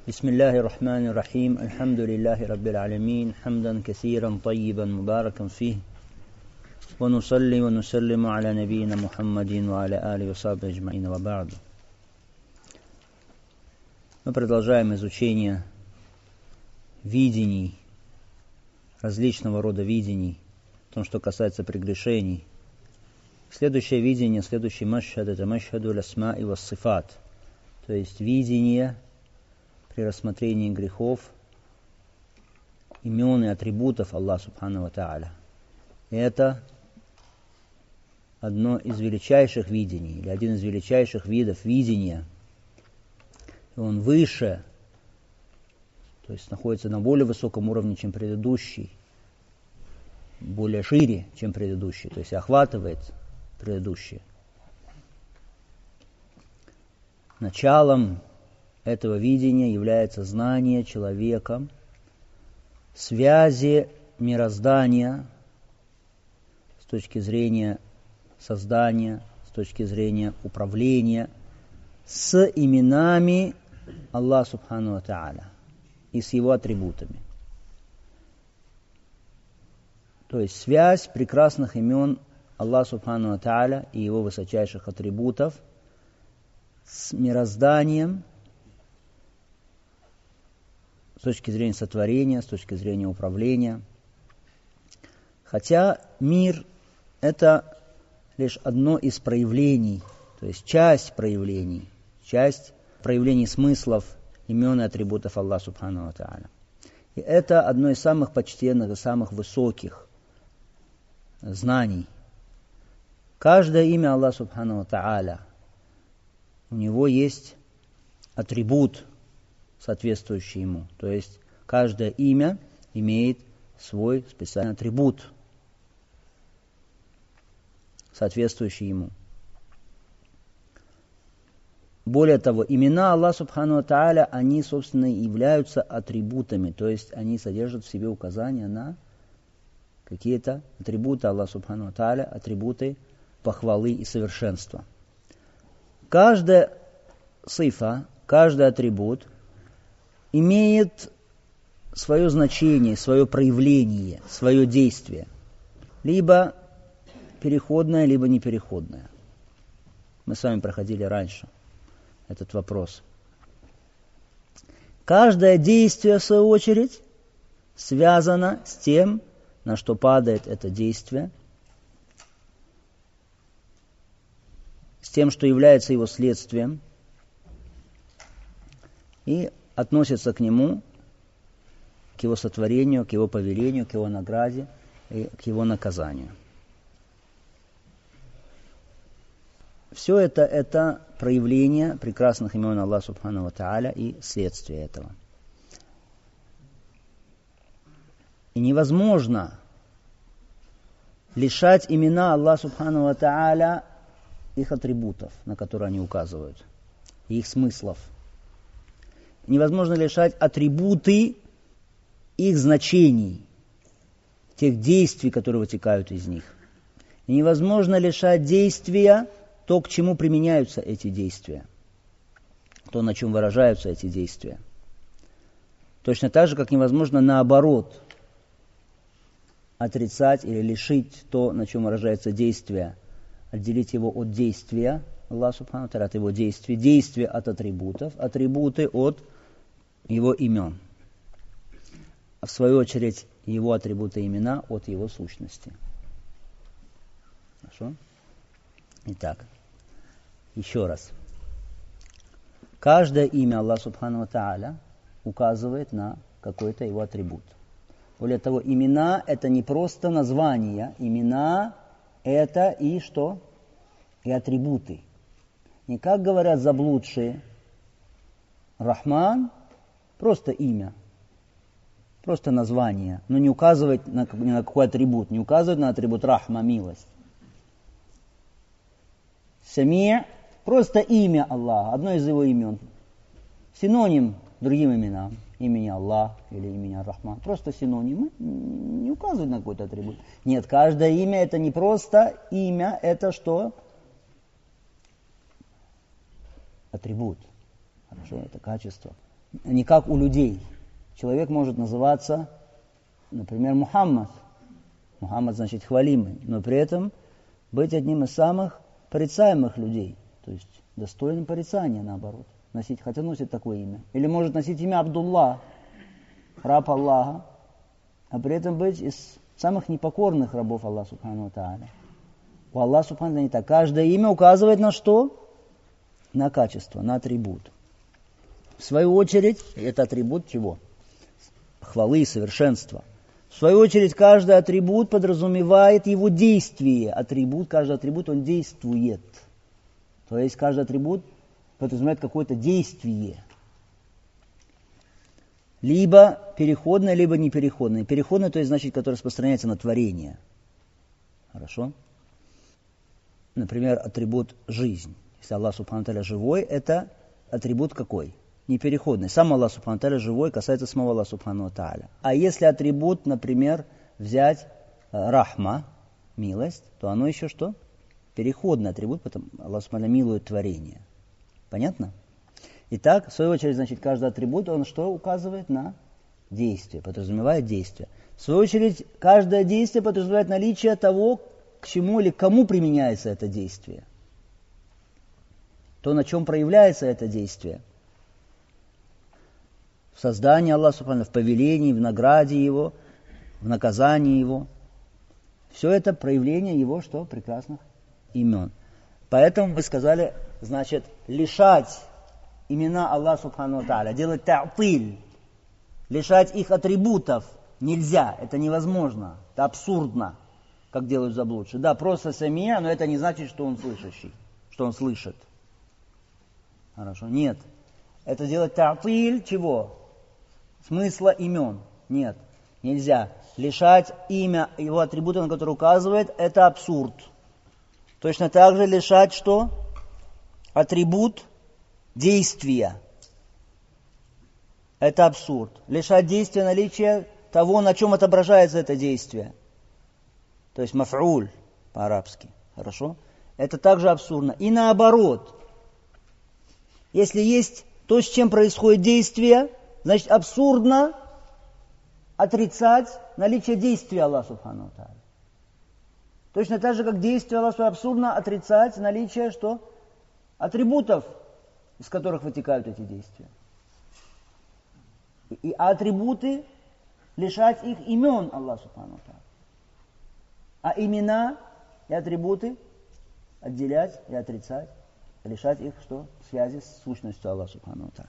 بسم الله الرحمن الرحيم الحمد لله رب العالمين حمدا كثيرا طيبا مباركا فيه ونصلي ونسلم على نبينا محمد وعلى آله وصحبه أجمعين وبعد. Мы продолжаем изучение видений, различного рода видений, в том, что касается прегрешений. Следующее видение, следующий машхад, это машхаду лясма и вассифат, то есть видение при рассмотрении грехов, имен и атрибутов Аллаха Субхану ва Тааля. Это одно из величайших видений, или один из величайших видов видения. И он выше, то есть находится на более высоком уровне, чем предыдущий, более шире, чем предыдущий, то есть охватывает предыдущий. Началом этого видения является знание человеком связи мироздания с точки зрения создания, с точки зрения управления с именами Аллаха Субхану ва Тааля и с его атрибутами. То есть связь прекрасных имен Аллаха Субхану ва Тааля и его высочайших атрибутов с мирозданием с точки зрения сотворения, с точки зрения управления. Хотя мир – это лишь одно из проявлений, то есть часть проявлений смыслов имен и атрибутов Аллаха Субхану ва Тааля. И это одно из самых почтенных и самых высоких знаний. Каждое имя Аллаха Субхану ва Тааля, у него есть атрибут, соответствующий ему. То есть каждое имя имеет свой специальный атрибут, соответствующий ему. Более того, имена Аллаха Субхану ва Тааля, они, собственно, являются атрибутами, то есть они содержат в себе указания на какие-то атрибуты Аллаха Субхану ва Тааля, атрибуты похвалы и совершенства. Каждая сифа, каждый атрибут имеет свое значение, свое проявление, свое действие. Либо переходное, либо непереходное. Мы с вами проходили раньше этот вопрос. Каждое действие, в свою очередь, связано с тем, на что падает это действие, с тем, что является его следствием, и относится к нему, к его сотворению, к его повелению, к его награде и к его наказанию. Все это проявление прекрасных имен Аллаха Субхану ва Тааля и следствие этого. И невозможно лишать имена Аллаха Субхану ва Тааля их атрибутов, на которые они указывают, и их смыслов. Невозможно лишать атрибуты их значений, тех действий, которые вытекают из них. И невозможно лишать действия то, к чему применяются эти действия, то, на чем выражаются эти действия. Точно так же, как невозможно наоборот отрицать или лишить то, на чем выражается действие, отделить его от действия Аллаха Субхану ва Тааля, от его действий, действия от атрибутов, атрибуты от его имен. А в свою очередь его атрибуты и имена от его сущности. Хорошо? Итак, еще раз. Каждое имя Аллаха Субхану ва Тааля указывает на какой-то его атрибут. Более того, имена – это не просто названия. Имена – это и что? И атрибуты. Не как говорят заблудшие. Рахман – просто имя, просто название, но не указывает ни на какой атрибут, не указывает на атрибут рахма, милость. Сами – просто имя Аллаха, одно из его имен. Синоним другим именам, имени Аллах или имени Рахман. Просто синонимы, не указывают на какой-то атрибут. Нет, каждое имя – это не просто имя, это что? Атрибут. Хорошо, это качество. не как у людей. Человек может называться, например, Мухаммад. Мухаммад значит хвалимый, но при этом быть одним из самых порицаемых людей, то есть достойным порицания, наоборот, носить, хотя носит такое имя. Или может носить имя Абдулла, раб Аллаха, а при этом быть из самых непокорных рабов Аллаха Субхану ва Тааля. У Аллаха Субхану не так. Каждое имя указывает на что? На качество, на атрибут. В свою очередь, это атрибут чего? Хвалы и совершенства. В свою очередь, каждый атрибут подразумевает его действие. Каждый атрибут, он действует. То есть, каждый атрибут подразумевает какое-то действие. Либо переходное, либо непереходное. Переходное, то есть, значит, которое распространяется на творение. Хорошо? Например, атрибут жизнь. Если Аллах Субхану ва Тааля живой, это атрибут какой? Непереходный. Сам Аллах Субхану ва Тааля живой, касается самого Аллаха Субхану ва Тааля. А если атрибут, например, взять рахма, милость, то оно еще что? Переходный атрибут, потому Аллах Субхану ва Тааля милует творение. Понятно? Итак, в свою очередь, значит, каждый атрибут, он что указывает на действие, подразумевает действие. В свою очередь, каждое действие подразумевает наличие того, к чему или кому применяется это действие. То, на чем проявляется это действие. В создании Аллаха Субхану, в повелении, в награде Его, в наказании Его. Все это проявление Его, что? Прекрасных имен. Поэтому мы сказали, значит, лишать имена Аллаха Субхану ва Тааля, делать та'тиль, лишать их атрибутов нельзя, это невозможно, это абсурдно, как делают заблудшие. Да, просто самия, но это не значит, что он слышащий, что он слышит. Хорошо, нет. Это делать та'тиль чего? Смысла имен. Нет, нельзя. Лишать имя его атрибута, на который указывает, это абсурд. Точно так же лишать что? Атрибут действия. Это абсурд. Лишать действия наличия того, на чем отображается это действие. То есть маф'уль по-арабски. Хорошо? Это также абсурдно. И наоборот. Если есть то, с чем происходит действие, значит абсурдно отрицать наличие действия Аллаха Субхану ва Тааля. Точно так же, как действие Аллаха абсурдно отрицать наличие что? Атрибутов, из которых вытекают эти действия. И атрибуты лишать их имен Аллаха Субхану ва Тааля. А имена и атрибуты отделять и отрицать, лишать их что? Связи с сущностью Аллаха Субхану ва Тааля.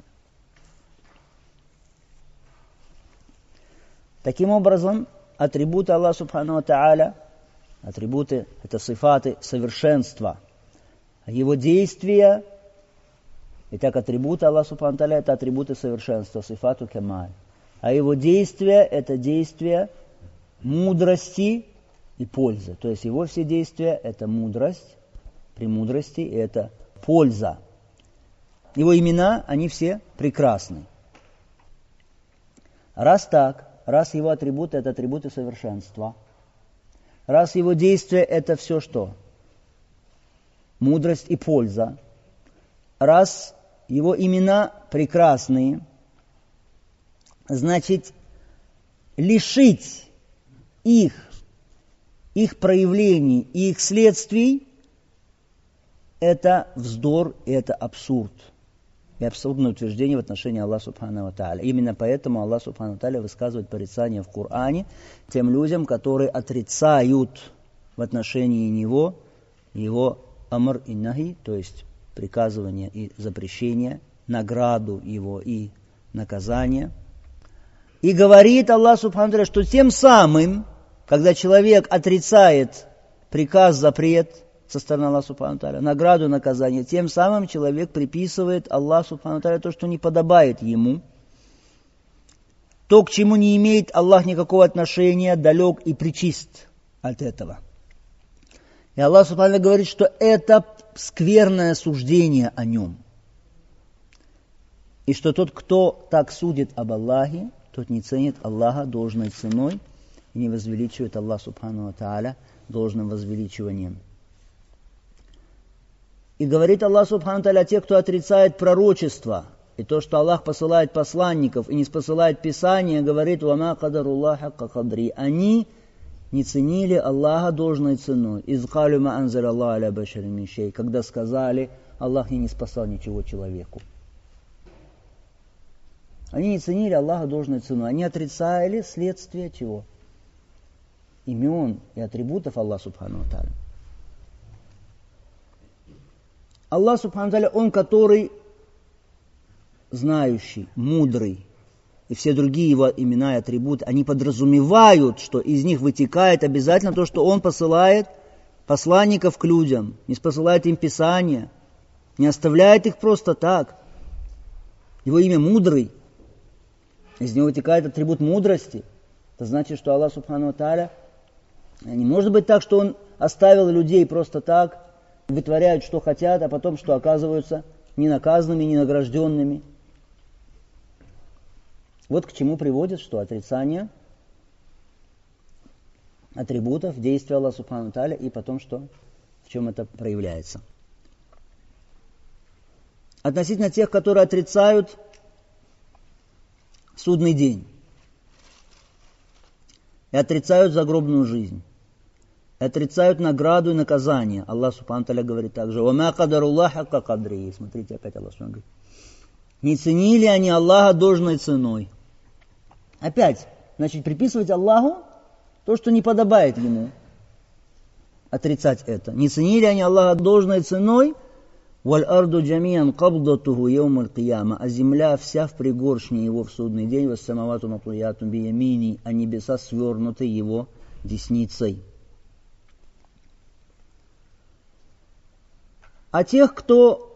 Таким образом, атрибуты Аллаха Субхану ва Тааля, атрибуты – это сифаты совершенства. Его действия, итак, атрибуты Аллаха Субхану ва Тааля – это атрибуты совершенства, сифату камаль. А его действия – это действия мудрости и пользы. То есть его все действия – это мудрость, премудрости, и это польза. Его имена, они все прекрасны. Раз так, раз его атрибуты – это атрибуты совершенства, раз его действия – это все что? Мудрость и польза. Раз его имена прекрасные, значит, лишить их проявлений и их следствий – это вздор и это абсурд. И абсурдное утверждение в отношении Аллаха Субхану ва Тааля. Именно поэтому Аллах Субхану ва Тааля высказывает порицание в Коране тем людям, которые отрицают в отношении Него Его амр и нахи, то есть приказывание и запрещение, награду Его и наказание. И говорит Аллах Субхану ва Тааля, что тем самым, когда человек отрицает приказ, запрет со стороны Аллаха Субхану ва Тааля, награду, наказание, тем самым человек приписывает Аллаху Субхану ва Тааля то, что не подобает ему, то, к чему не имеет Аллах никакого отношения, далек и пречист от этого. И Аллах Субхану ва Тааля говорит, что это скверное суждение о нем. И что тот, кто так судит об Аллахе, тот не ценит Аллаха должной ценой и не возвеличивает Аллаха Субхану ва Тааля должным возвеличиванием. И говорит Аллах Субхану ва Тааля, те, кто отрицает пророчество, И то, что Аллах посылает посланников и не спосылает Писание, говорит, «Вама кадаруллах хакка кадри». Они не ценили Аллаха должной ценой. «Изкалю ма анзар Аллах аля башари мин шей», когда сказали, Аллах не спасал ничего человеку. Они не ценили Аллаха должной ценой. Они отрицали следствие чего? Имен и атрибутов Аллаха субхану ва тааля. Аллах субхану ва тааля, Он, который знающий, мудрый, и все другие его имена и атрибуты, они подразумевают, что из них вытекает обязательно то, что Он посылает посланников к людям, не посылает им Писание, не оставляет их просто так. Его имя мудрый, из него вытекает атрибут мудрости. Это значит, что Аллах субхану ва тааля, не может быть так, что Он оставил людей просто так, вытворяют, что хотят, а потом, что оказываются ненаказанными, ненагражденными. Вот к чему приводит, что отрицание атрибутов действия Аллаха субхану ва тааля, и потом, что, в чем это проявляется. Относительно тех, которые отрицают судный день, и отрицают загробную жизнь, и отрицают награду и наказание. Аллах субхану ва тааля говорит также, «Вама кадаруллах хакка кадри». Смотрите, опять Аллах говорит. Не ценили они Аллаха должной ценой. Опять, значит, приписывать Аллаху то, что не подобает Ему. Отрицать это. Не ценили они Аллаха должной ценой. «Валь-арду джамиян кабдатуху яумаль кияма». А земля вся в пригоршне Его в судный день. «Вассамавату матуяту биямини». А небеса свернуты Его десницей. А тех, кто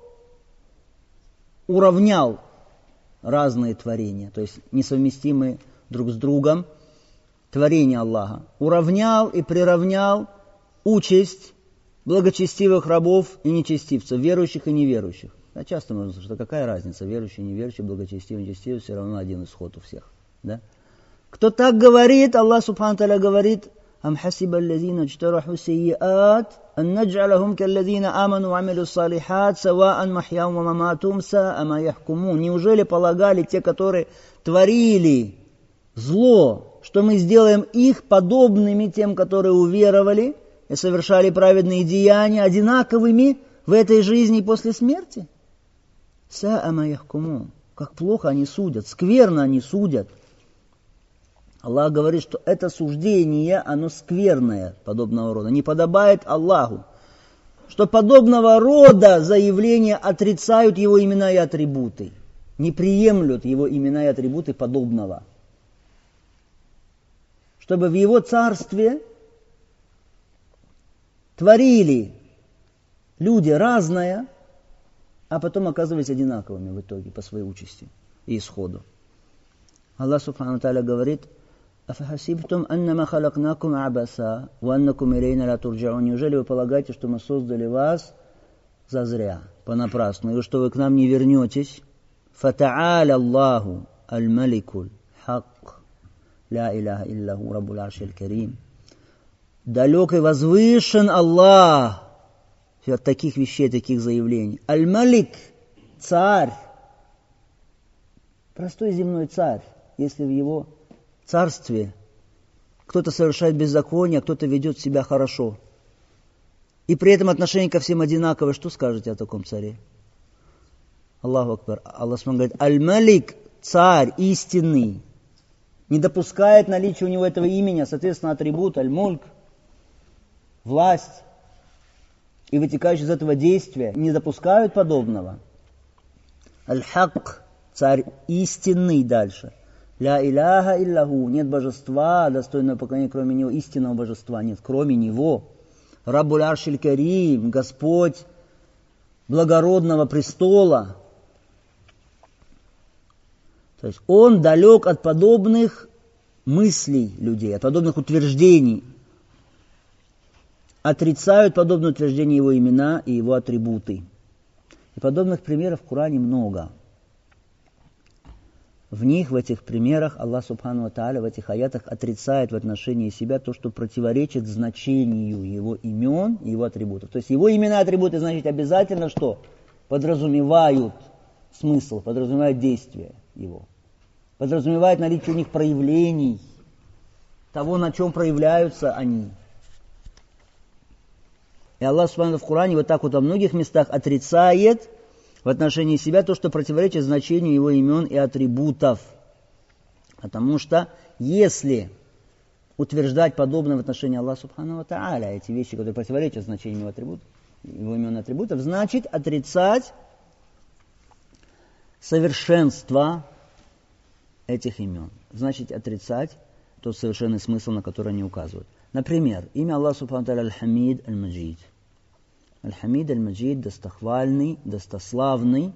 уравнял разные творения, то есть несовместимые друг с другом творения Аллаха, уравнял и приравнял участь благочестивых рабов и нечестивцев, верующих и неверующих. Да, часто можно сказать, что какая разница, верующий, неверующий, благочестивый, нечестивый, все равно один исход у всех. Да? Кто так говорит, Аллах субхану ва тааля говорит, «Ам хасиба аллазина джтараху сайиат, ан надж'алахум каллазина аману ва амилу салихат, саваан махьяум ва маматум саа ма яхкумун». Неужели полагали те, которые творили зло, что мы сделаем их подобными тем, которые уверовали и совершали праведные деяния, одинаковыми в этой жизни и после смерти? Саа ма яхкумун. Как плохо они судят, скверно они судят. Аллах говорит, что это суждение, оно скверное, подобного рода, не подобает Аллаху. Что подобного рода заявления отрицают Его имена и атрибуты, не приемлют Его имена и атрибуты подобного. Чтобы в Его царстве творили люди разное, а потом оказывались одинаковыми в итоге по своей участи и исходу. Аллах субхану ва тааля говорит, «Афахасибтум аннама халакнакум абаса, ва аннакум илейна ла турджаун». Неужели вы полагаете, что мы создали вас зазря, понапрасну, и что вы к нам не вернетесь? «Фата'аля Аллаху аль-маликуль хак, ла иляха иллаху раббуль аршиль карим». Далек и возвышен Аллах от таких вещей, таких заявлений. Аль-Малик, царь, простой земной царь, если в его царстве кто-то совершает беззаконие, а кто-то ведет себя хорошо, и при этом отношение ко всем одинаковое, что скажете о таком царе? Аллаху Акбар. Аллах говорит, Аль-Малик, царь истинный, не допускает наличия у него этого имени, соответственно, атрибут Аль-Мульк, власть, и вытекающие из этого действия не допускают подобного. Аль-Хак, царь истинный дальше. Ля иляха иллаху, нет божества, достойного поклонения, кроме него, истинного божества нет, кроме него. Раббуль аршиль карим, Господь благородного престола. То есть Он далек от подобных мыслей людей, от подобных утверждений. Отрицают подобные утверждения Его имена и Его атрибуты. И подобных примеров в Коране много. В них, в этих примерах, Аллах Субхану ва Тааля в этих аятах отрицает в отношении себя то, что противоречит значению Его имен и Его атрибутов. То есть Его имена и атрибуты, значит, обязательно что? Подразумевают смысл, подразумевает действие его. Подразумевает наличие у них проявлений, того, на чем проявляются они. И Аллах Субхану в Коране вот так вот во многих местах отрицает в отношении себя то, что противоречит значению его имен и атрибутов. Потому что если утверждать подобное в отношении Аллаха Субхану ва Тааля, эти вещи, которые противоречат значению его имен и атрибутов, значит отрицать совершенство этих имен. Значит отрицать тот совершенный смысл, на который они указывают. Например, имя Аллаха Субхану ва Тааля Аль-Хамид Аль-Маджид. Аль-Хамид Аль-Маджид, достохвальный, достославный.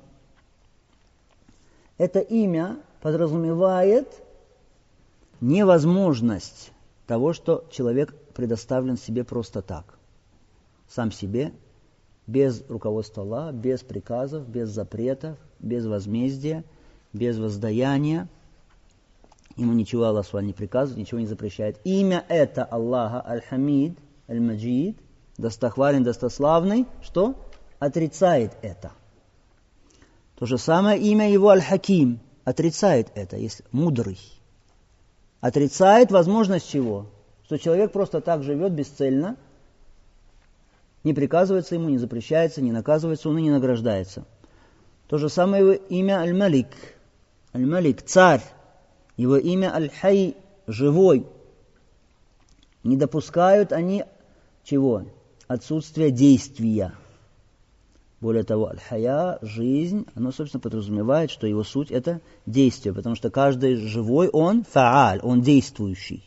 Это имя подразумевает невозможность того, что человек предоставлен себе просто так. Сам себе, без руководства Аллаха, без приказов, без запретов, без возмездия, без воздаяния. Ему ничего Аллах не приказывает, ничего не запрещает. Имя это Аллаха Аль-Хамид, Аль-Маджид, достохвален, достославный, что? Отрицает это. То же самое имя его Аль-Хаким отрицает это, есть мудрый. Отрицает возможность чего? Что человек просто так живет бесцельно, не приказывается ему, не запрещается, не наказывается, он и не награждается. То же самое его имя Аль-Малик. Аль-Малик, царь. Его имя Аль-Хай, живой. Не допускают они чего? Отсутствие действия. Более того, Аль-Хая, жизнь, оно, собственно, подразумевает, что его суть – это действие, потому что каждый живой, он фааль, он действующий.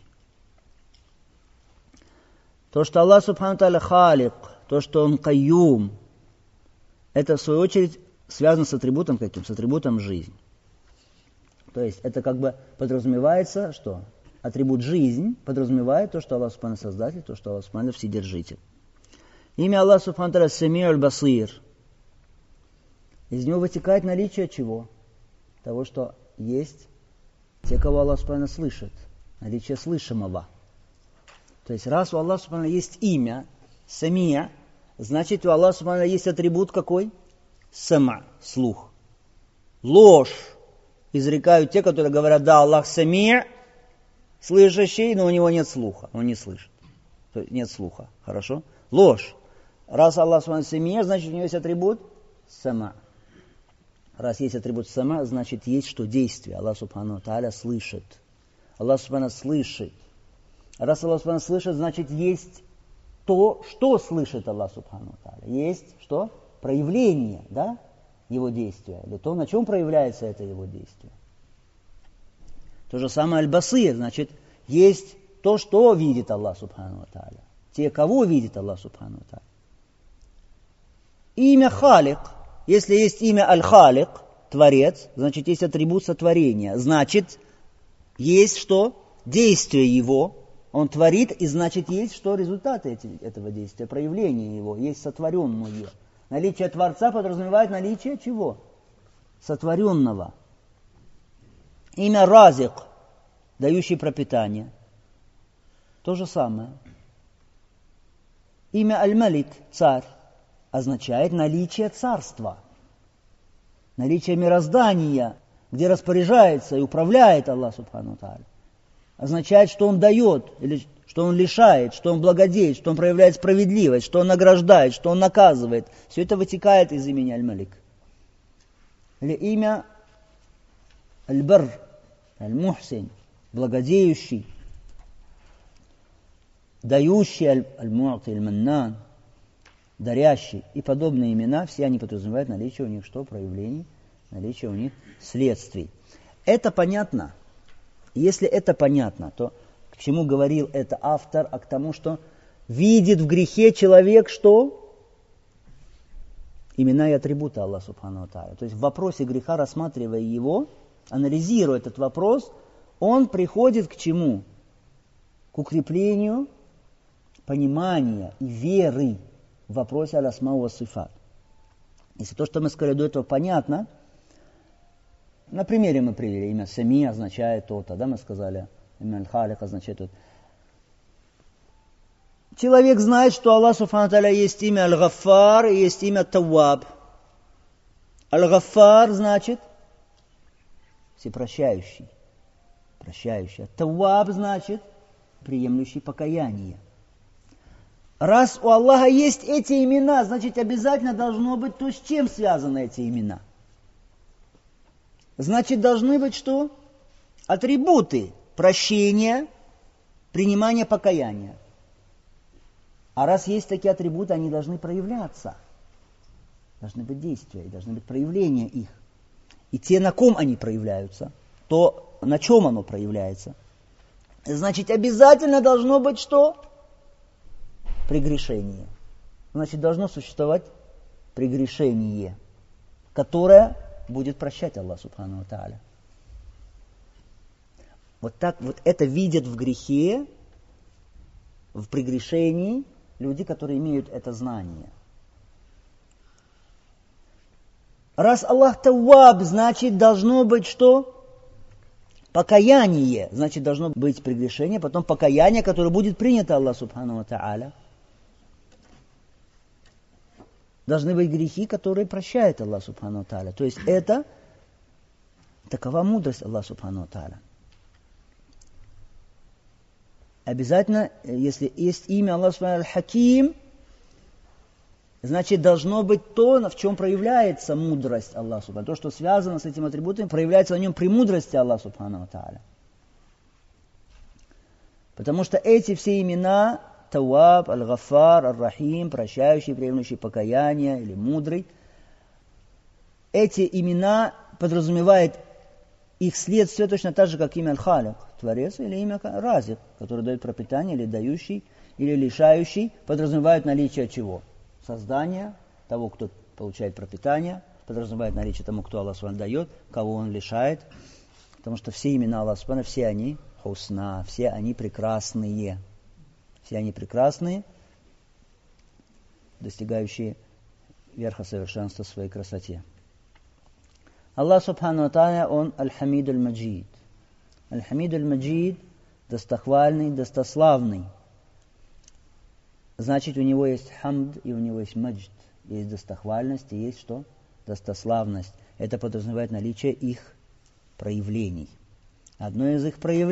То, что Аллах Субхану Тааля Халик, то, что он Кайюм, это, в свою очередь, связано с атрибутом каким? С атрибутом жизнь. То есть, это как бы подразумевается, что атрибут жизнь подразумевает то, что Аллах Субхану Создатель, то, что Аллах Субхану Вседержитель. Имя Аллаха Субхану Тааля Самир Аль-Басир. Из него вытекает наличие чего? Того, что есть те, кого Аллах Субхану слышит. Наличие слышимого. То есть, раз у Аллаха Субхану есть имя Самия, значит, у Аллаха Субхану есть атрибут какой? Сама, слух. Ложь изрекают те, которые говорят, да, Аллах Самия, слышащий, но у него нет слуха, он не слышит. То есть, нет слуха, хорошо? Ложь. Раз Аллах Субхану Самия, значит, у него есть атрибут Сама. Раз есть атрибут Сама, значит, есть что действие. Аллах Субхану Тааля слышит. Аллах Субхану слышит. Раз Аллах Субхану слышит, значит, есть то, что слышит Аллах Субхану Тааля. Есть что? Проявление, да, его действия. Или то, на чем проявляется это его действие. То же самое Аль-Басир, значит, есть то, что видит Аллах Субхану Тааля. Те, кого видит Аллах Субхану Тааля. Имя Халик. Если есть имя Аль-Халик, Творец, значит, есть атрибут сотворения. Значит, есть что? Действие его. Он творит, и значит, есть что? Результаты этого действия, проявление его. Есть сотворенное. Наличие Творца подразумевает наличие чего? Сотворенного. Имя Разик, дающий пропитание. То же самое. Имя Аль-Малик, царь, означает наличие царства. Наличие мироздания, где распоряжается и управляет Аллах Субхану Тааля. Означает, что Он дает, или что Он лишает, что Он благодеет, что Он проявляет справедливость, что Он награждает, что Он наказывает. Все это вытекает из имени Аль-Малик. Или имя Аль-Бар, Аль-Мухсин, благодеющий, дающий, Аль-Му'ти, Аль-Маннан, дарящий и подобные имена, все они подразумевают наличие у них что? Проявлений, наличие у них следствий. Это понятно. Если это понятно, то к чему говорил это автор, а к тому, что видит в грехе человек что? Имена и атрибуты Аллаха Субхану ва Тааля. То есть в вопросе греха, рассматривая его, анализируя этот вопрос, он приходит к чему? К укреплению понимания и веры в вопросе аль-асма ва сифат. Если то, что мы сказали до этого, понятно, на примере мы привели, имя Сами означает то-то, да, мы сказали, имя Аль-Халик означает то-то. Человек знает, что Аллах Субхану Тааля есть имя Аль-Гаффар и есть имя Тауаб. Аль-Гаффар значит всепрощающий, прощающий. Ат-Тавваб значит приемлющий покаяние. Раз у Аллаха есть эти имена, значит обязательно должно быть то, с чем связаны эти имена. Значит должны быть что? Атрибуты прощения, принимания покаяния. А раз есть такие атрибуты, они должны проявляться. Должны быть действия, должны быть проявления их. И те, на ком они проявляются, то на чем оно проявляется. Значит, обязательно должно быть что? Прегрешение. Значит, должно существовать прегрешение, которое будет прощать Аллах Субхану ва Тааля. Вот так вот это видят в грехе, в прегрешении люди, которые имеют это знание. Раз Аллах Тавваб, значит должно быть что? Покаяние. Значит должно быть прегрешение, потом покаяние, которое будет принято Аллах Субхану ва Тааля. Должны быть грехи, которые прощает Аллах Субхану ва Тааля. То есть это такова мудрость Аллаха Субхану ва Тааля. Обязательно, если есть имя Аллаха Субхану Аль-Хаким, значит, должно быть то, в чем проявляется мудрость Аллаха Субхану. То, что связано с этим атрибутом, проявляется в нем премудрости Аллаха Субхану ва Тааля. Потому что эти все имена, Тавваб, Аль-Гаффар, Ар-Рахим, прощающий, приемлющий покаяние или мудрый, эти имена подразумевают их следствие точно так же, как имя Аль-Халик, Творец, или имя Разик, который дает пропитание, или дающий, или лишающий, подразумевают наличие чего? Создания, того, кто получает пропитание, подразумевает наличие тому, кто Аллах Субхану дает, кого он лишает. Потому что все имена Аллаха Субхану, все они хусна, все они прекрасные. Все они прекрасные, достигающие верха совершенства в своей красоте. Аллах Субхану ва Тааля, Он Аль-Хамид Аль-Маджид. Аль-Хамид Аль-Маджид, достохвальный, достославный. Значит, у него есть хамд и у него есть маджд. Есть достохвальность и есть что? Достославность. Это подразумевает наличие их проявлений. Одно из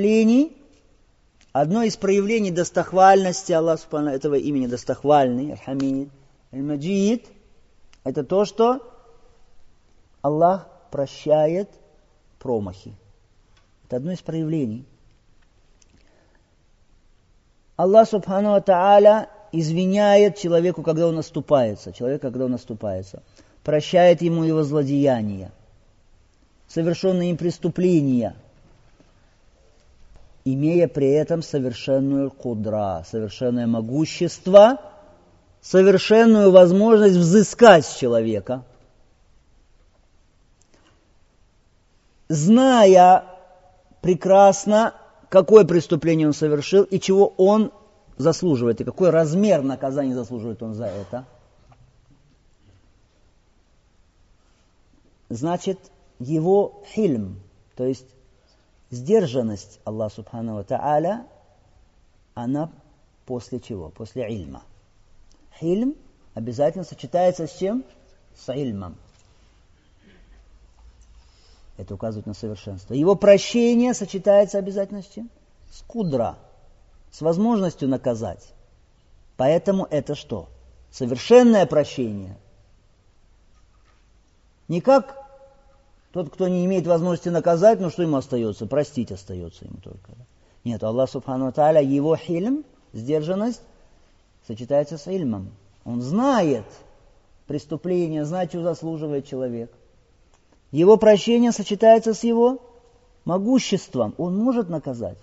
проявлений достохвальности Аллаха Субхану, этого имени достохвальный, Аль-Хамид, Аль-Маджид, это то, что Аллах прощает промахи. Это одно из проявлений. Аллах Субхану ва Тааля извиняет человеку, когда он оступается. Прощает ему его злодеяния, совершенные им преступления, имея при этом совершенную кудра, совершенное могущество, совершенную возможность взыскать с человека, зная прекрасно, какое преступление он совершил и чего он заслуживает, и какой размер наказания заслуживает он за это. Значит, его хильм, то есть сдержанность Аллаха Субхану ва Тааля, она после чего? После ильма. Хильм обязательно сочетается с чем? С ильмом. Это указывает на совершенство. Его прощение сочетается обязательно с чем? С кудра, с возможностью наказать. Поэтому это что? Совершенное прощение. Не как тот, кто не имеет возможности наказать, но что ему остается? Простить остается ему только. Нет, Аллах Субхану ва Тааля, его хильм, сдержанность, сочетается с ильмом. Он знает преступление, знает, что заслуживает человек. Его прощение сочетается с его могуществом. Он может наказать.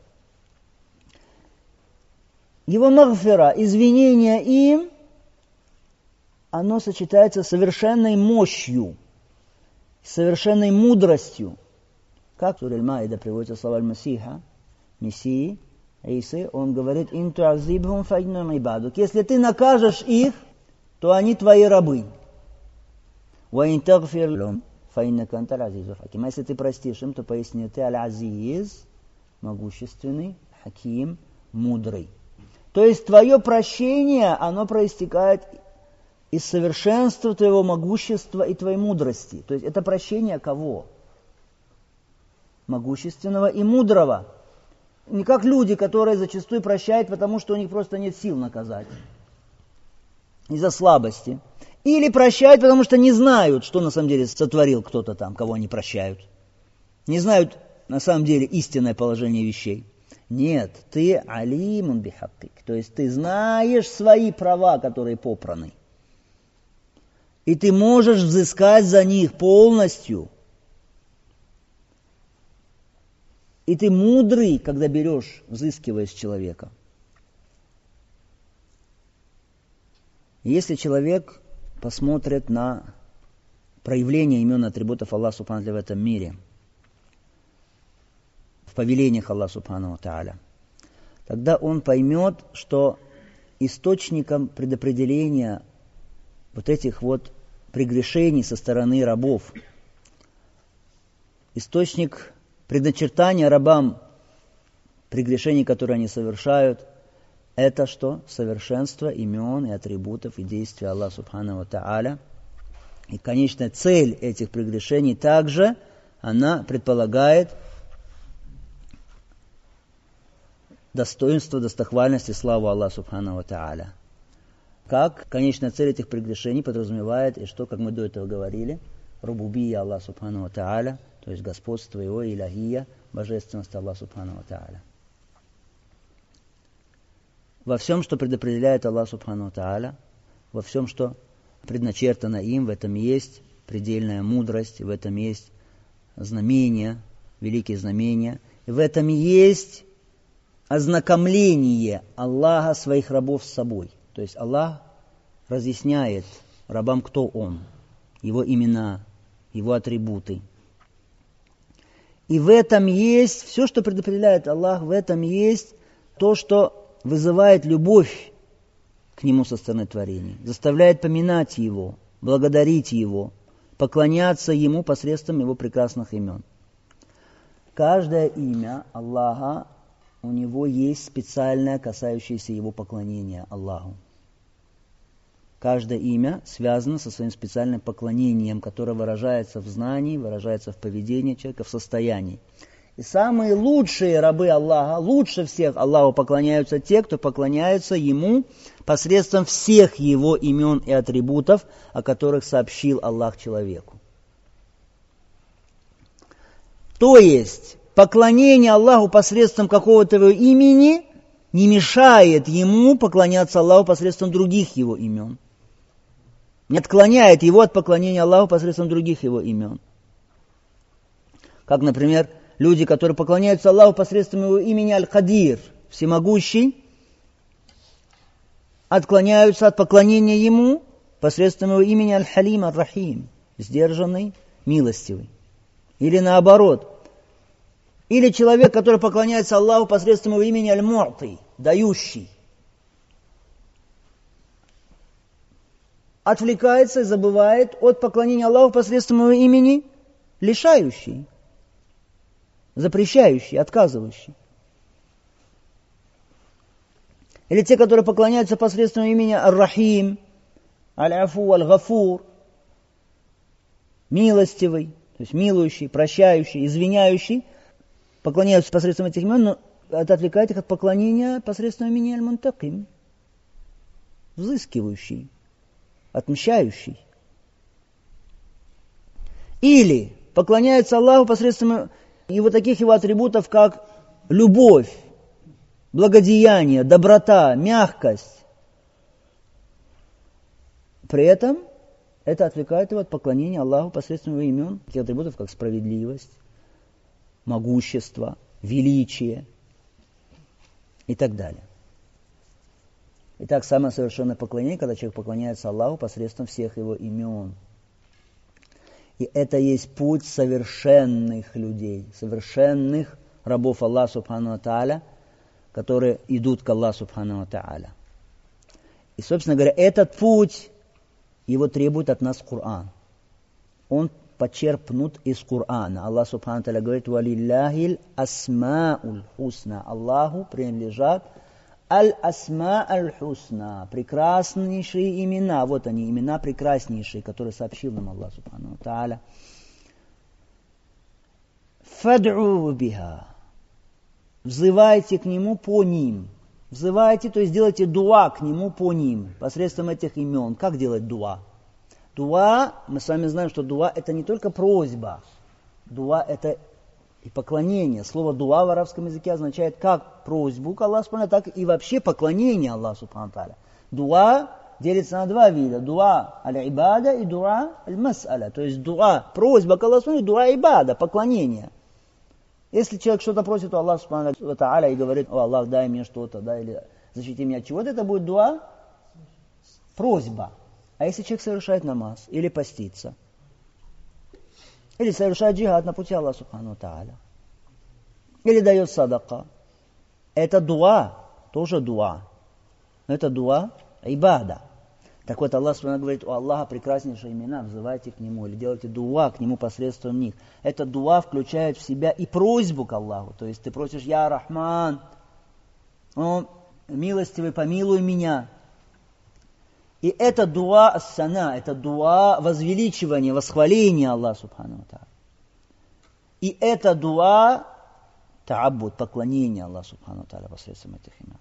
Его магфира, извинение им, оно сочетается с совершенной мощью, совершенной мудростью. Как в суре Аль-Маида приводятся слова Аль-Масиха, Мессии, Исы, он говорит: «Ин ту'азибхум фа иннахум ибадук». Если ты накажешь их, то они твои рабы. «Ва ин тагфир лахум фа иннака анталь азизуль хаким». Если ты простишь им, то поясни, ты аль-азиз, могущественный, хаким, мудрый. То есть твое прощение, оно проистекает из совершенства твоего могущества и твоей мудрости. То есть это прощение кого? Могущественного и мудрого. Не как люди, которые зачастую прощают, потому что у них просто нет сил наказать. Из-за слабости. Или прощают, потому что не знают, что на самом деле сотворил кто-то там, кого они прощают. Не знают на самом деле истинное положение вещей. Нет, ты алимун бихакик. То есть ты знаешь свои права, которые попраны. И ты можешь взыскать за них полностью. И ты мудрый, когда берешь, взыскивая с человека. Если человек посмотрит на проявление имен и атрибутов Аллаха Субхану в этом мире, в повелениях Аллаха Субхану Тааля, тогда он поймет, что источником предопределения вот этих вот прегрешений со стороны рабов, источник предначертания рабам прегрешений, которые они совершают, это что? Совершенство имен и атрибутов и действий Аллаха Субхану Тааля. И конечная цель этих прегрешений также, она предполагает достоинство, достохвальность и славу Аллаха Субхану Тааля. Как конечная цель этих прегрешений подразумевает, и что, как мы до этого говорили, рубубия Аллаха Субхану Тааля, то есть господство Его, илахия, божественность Аллаха Субхану Тааля. Во всем, что предопределяет Аллах Субхану Тааля, во всем, что предначертано им, в этом есть предельная мудрость, в этом есть знамения, великие знамения, и в этом есть ознакомление Аллаха своих рабов с собой. То есть Аллах разъясняет рабам, кто Он, Его имена, Его атрибуты. И в этом есть, все, что предопределяет Аллах, в этом есть то, что вызывает любовь к Нему со стороны творений, заставляет поминать Его, благодарить Его, поклоняться Ему посредством Его прекрасных имен. Каждое имя Аллаха, у него есть специальное, касающееся Его поклонения Аллаху. Каждое имя связано со своим специальным поклонением, которое выражается в знании, выражается в поведении человека, в состоянии. И самые лучшие рабы Аллаха, лучше всех Аллаху поклоняются те, кто поклоняются Ему посредством всех Его имен и атрибутов, о которых сообщил Аллах человеку. То есть, поклонение Аллаху посредством какого-то Его имени не мешает Ему поклоняться Аллаху посредством других Его имен. Не отклоняет Его от поклонения Аллаху посредством других Его имен. Как, например, люди, которые поклоняются Аллаху посредством Его имени Аль-Кадир, всемогущий, отклоняются от поклонения Ему посредством Его имени Аль-Халим Ар-Рахим, сдержанный, милостивый. Или наоборот. Или человек, который поклоняется Аллаху посредством Его имени Аль-Му'ти, дающий. Отвлекается и забывает от поклонения Аллаху посредством Его имени лишающий, запрещающий, отказывающий. Или те, которые поклоняются посредством имени Ар-Рахим, Аль-Афу, Аль-Гафур, милостивый, то есть милующий, прощающий, извиняющий, поклоняются посредством этих имен, но это отвлекает их от поклонения посредством имени Аль-Мунтаким, взыскивающий, отмщающий. Или поклоняются Аллаху посредством Его таких Его атрибутов, как любовь, благодеяние, доброта, мягкость. При этом это отвлекает его от поклонения Аллаху посредством Его имен, таких атрибутов, как справедливость, могущество, величие и так далее. Итак, самое совершенное поклонение, когда человек поклоняется Аллаху посредством всех Его имен. И это есть путь совершенных людей, совершенных рабов Аллаха Субхану Тааля, которые идут к Аллаху Субхану Тааля. И, собственно говоря, этот путь, его требует от нас Коран. Он почерпнут из Корана. Аллах Субхану Тааля говорит: «Валилляхил асмауль хусна». Аллаху принадлежат Аль-асма аль-хусна, прекраснейшие имена. Вот они, имена прекраснейшие, которые сообщил нам Аллах Субхану Тааля. Фад'у биха. Взывайте к нему по ним. Взывайте, то есть делайте дуа к нему по ним, посредством этих имен. Как делать дуа? Дуа, мы с вами знаем, что дуа это не только просьба. Дуа это и поклонение. Слово дуа в арабском языке означает как просьбу к Аллаху Субхану, так и вообще поклонение Аллаху Субхану Тааля. Дуа делится на два вида. Дуа аль-ибада и дуа аль-мас'аля. То есть дуа, просьба к Аллаху Субхану, и дуа ибада, поклонение. Если человек что-то просит у Аллаха Субхану Тааля и говорит: о Аллах, дай мне что-то, да, или защити меня от чего-то, это будет дуа, просьба. А если человек совершает намаз, или постится, или совершает джихад на пути Аллаха Субхану Тааля, или дает садака, это дуа, тоже дуа. Но это дуа ибада. Так вот, Аллах Субхану говорит: у Аллаха прекраснейшие имена, взывайте к Нему, или делайте дуа к Нему посредством них. Это дуа включает в себя и просьбу к Аллаху. То есть ты просишь: Я Рахман, о милостивый, помилуй меня. И это дуа ас-сана, это дуа возвеличивания, восхваления Аллаха Субхану Тааля. И это дуа та'аббуд, поклонение Аллаху Субхану Тааля посредством этих имен.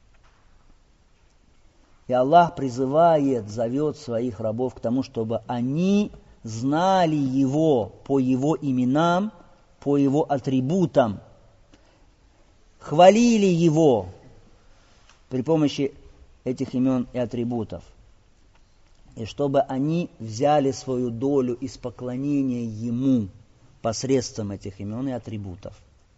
И Аллах призывает, зовет своих рабов к тому, чтобы они знали Его по Его именам, по Его атрибутам, хвалили Его при помощи этих имен и атрибутов. И чтобы они взяли свою долю из поклонения Ему посредством этих имен и атрибутов.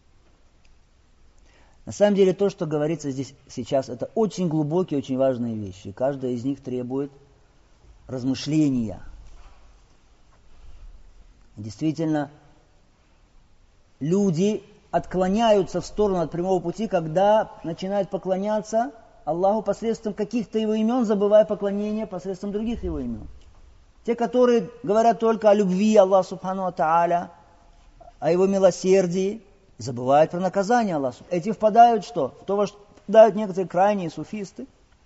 На самом деле то, что говорится здесь сейчас, это очень глубокие, очень важные вещи. И каждая из них требует размышления. Действительно, люди отклоняются в сторону от прямого пути, когда начинают поклоняться Аллаху посредством каких-то Его имен, забывая поклонение посредством других Его имен. Те, которые говорят только о любви Аллаха Субхану Тааля, о Его милосердии, забывают про наказание Аллаха. Эти впадают что? В то, во что впадают некоторые крайние суфисты,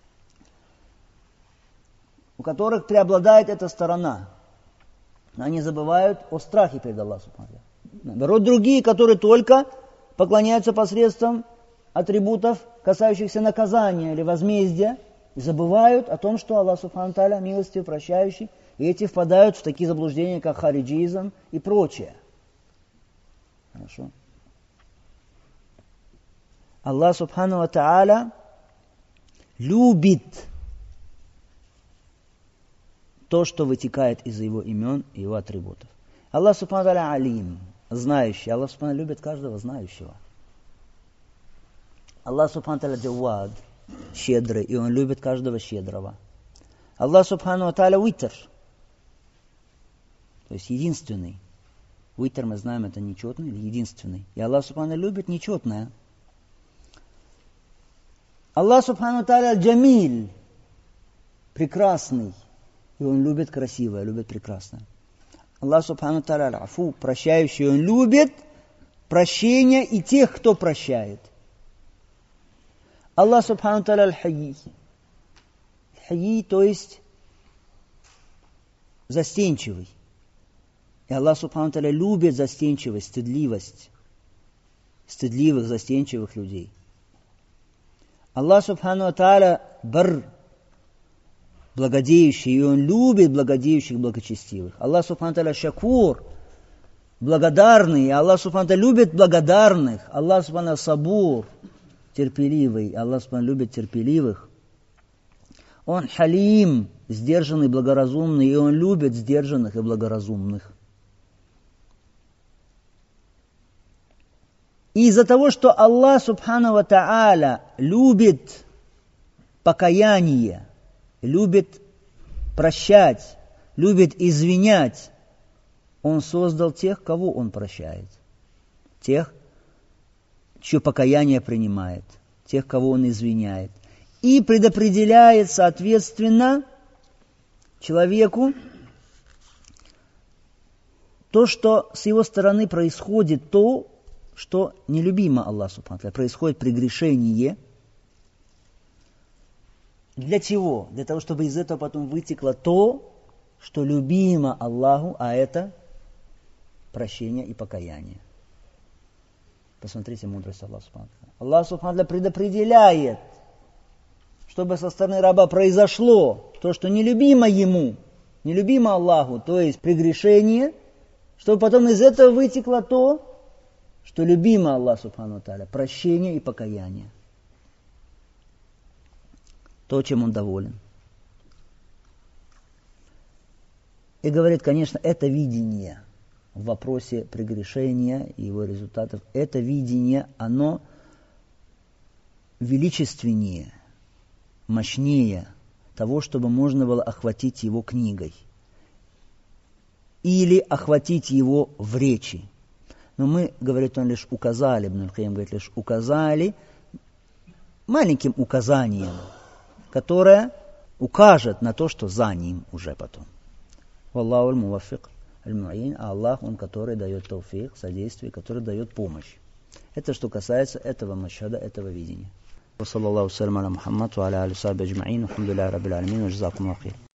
у которых преобладает эта сторона. Но они забывают о страхе перед Аллахом. Наоборот, другие, которые только поклоняются посредством атрибутов, касающихся наказания или возмездия, и забывают о том, что Аллах Субхану Тааля милостивый, прощающий, и эти впадают в такие заблуждения, как хариджизм и прочее. Хорошо. Аллах Субхану Тааля любит то, что вытекает из Его имен и Его атрибутов. Аллах Субхану Тааля алим, знающий. Аллах Субхану любит каждого знающего. Аллах Субхану Тааля джавад, щедрый, и Он любит каждого щедрого. Аллах Субхану Тааля витр, то есть единственный. Витр, мы знаем, это нечетный или единственный. И Аллах Субхану любит нечетное. Аллах Субхану Тааля джамиль, прекрасный, и Он любит красивое, любит прекрасное. Аллах Субхану Тааля афу, прощающий, Он любит прощение и тех, кто прощает. Аллах Субхану Тааля аль-хайи, хайи, то есть застенчивый. И Аллах Субхану Тааля любит застенчивость, стыдливость, стыдливых, застенчивых людей. Аллах Субхану Тааля бар, благодеющий, и Он любит благодеющих, благочестивых. Аллах Субхану Тааля шакур, благодарный, и Аллах Субхану Тааля любит благодарных. Аллах Субхану Тааля сабур, терпеливый, Аллах Субхану любит терпеливых. Он халим, сдержанный, благоразумный, и Он любит сдержанных и благоразумных. И из-за того, что Аллах Субхану Тааля любит покаяние, любит прощать, любит извинять, Он создал тех, кого Он прощает. Тех, чье покаяние принимает, тех, кого Он извиняет. И предопределяет, соответственно, человеку то, что с его стороны происходит, то, что нелюбимо Аллаху Субхану Тааля, происходит прегрешение, Для чего? Для того, чтобы из этого потом вытекло то, что любимо Аллаху, а это прощение и покаяние. Посмотрите мудрость Аллаха Субхану. Аллах Субхану предопределяет, чтобы со стороны раба произошло то, что нелюбимо ему, нелюбимо Аллаху, то есть прегрешение, чтобы потом из этого вытекло то, что любимо Аллаху Субхану Тааля, прощение и покаяние. То, чем он доволен. И говорит, конечно, это видение в вопросе прегрешения и его результатов. Это видение, оно величественнее, мощнее того, чтобы можно было охватить его книгой. Или охватить его в речи. Но мы, говорит он, лишь указали, Ибн аль-Кайим говорит, лишь указали маленьким указанием, которое укажет на то, что за ним уже потом. Валлаху аль-муваффик аль-муин, а Аллах, он, который дает тауфик, содействие, который дает помощь. Это что касается этого машхада, этого видения. Wa sallallahu sallam ala Muhammад wa ala alihi wa sahbihi ajma'in. Алхамдулиллахи раббил аламин. Ва джазакумуллаху хайр.